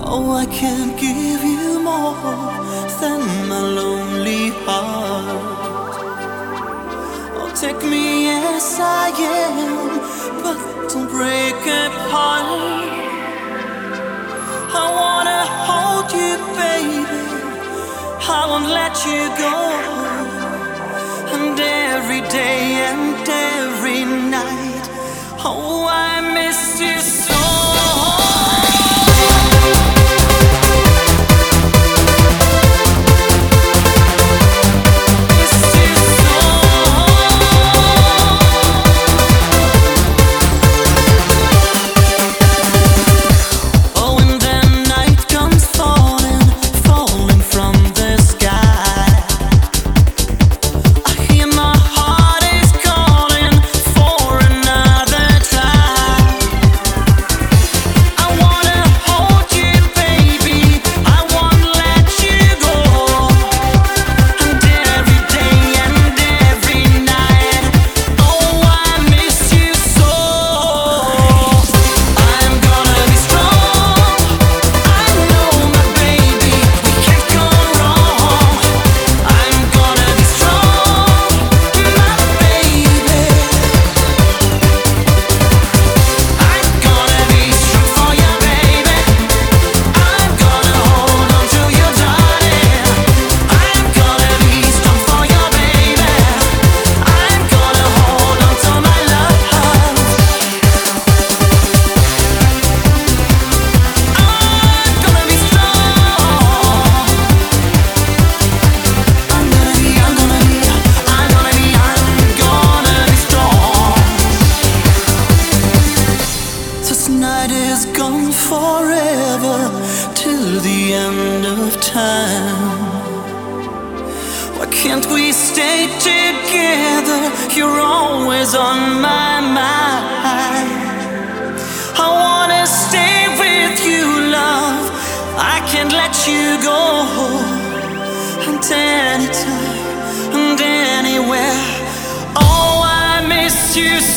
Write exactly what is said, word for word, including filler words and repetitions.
Oh, I can't give you more than my lonely heart. Oh, take me as I am, but don't break apart. I wanna hold you, baby, I won't let you go. And every day and every night, oh, I miss you so. Forever till the end of time. Why can't we stay together? You're always on my mind. I wanna stay with you, love. I can't let you go. And anytime and anywhere, oh, I miss you so.